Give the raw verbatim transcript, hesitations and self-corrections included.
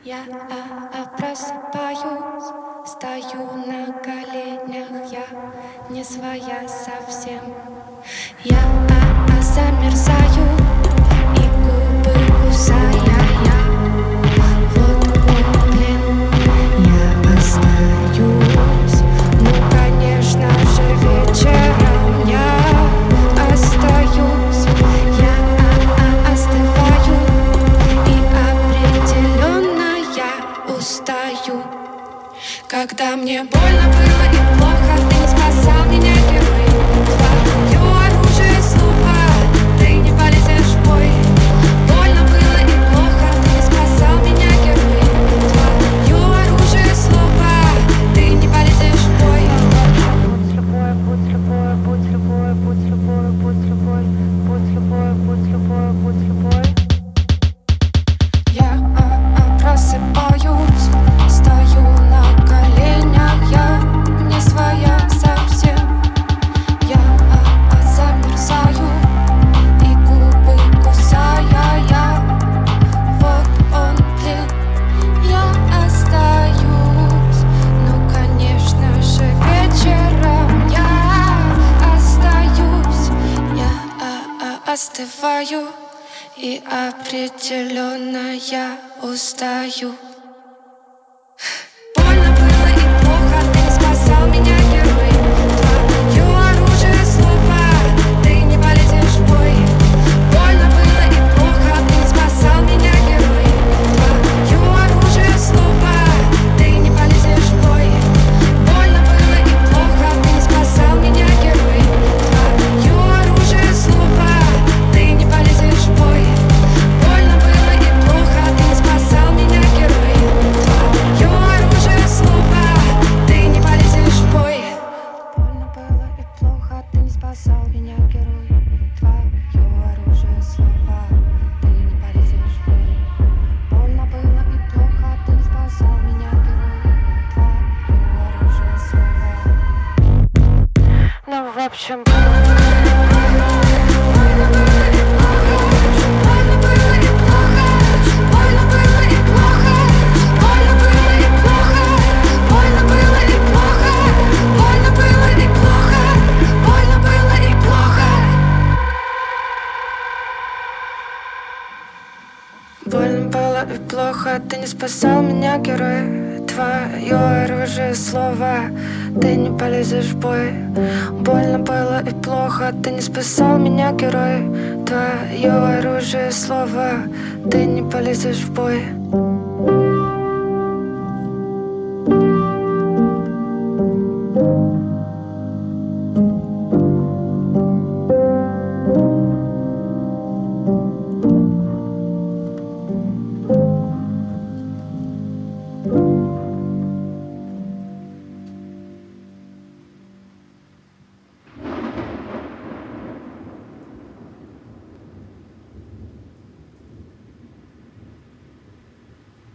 Я а, а, просыпаюсь, стою на коленях, я не своя совсем. Я а, а, замерзаю и губы кусая я. Вот он, блин, я остаюсь. Ну, конечно же, вечером я остаюсь. Я а, а, остываю и определенно я устаю. Когда мне больно было и плохо, ты не спасал меня, герой. Твое оружие слова, ты не полезешь в бой. Больно было и плохо, ты не спасал меня, герой. Твое оружие слова, ты не полезешь в бой. Будь любой, будь любой, будь любой, будь любой, будь любой, будь любой, будь любой, будь любой. Я а, а, просыпаюсь, стою на коленях, я не своя совсем. Я а, а, замерзаю и губы кусая я. Вот он, блин, я остаюсь. Ну, конечно же, вечером я остаюсь. Я а, а, остываю и определенно я устаю. Больно было и плохо, ты не спасал меня, герой. Твое оружие слова, ты не полезешь в бой. Больно было и плохо, ты не спасал меня, герой. Твое оружие слова, ты не полезешь в бой. Больно было и плохо, ты не спасал меня, герой. Твое оружие слова, ты не полезешь в бой. Больно было и плохо, ты не спасал меня, герой. Твое оружие слова, ты не полезешь в бой. Больно было и плохо, ты не спасал меня, герой. Твое оружие слова, ты не полезешь в бой. Больно было и плохо, ты не спасал меня, герой. Твое оружие слова. Ну, в общем, больно было и плохо, ты не спасал меня, герой. Твое оружие слова, ты не полезешь в бой. Больно было и плохо, ты не спасал меня, герой. Твое оружие слова, ты не полезешь в бой.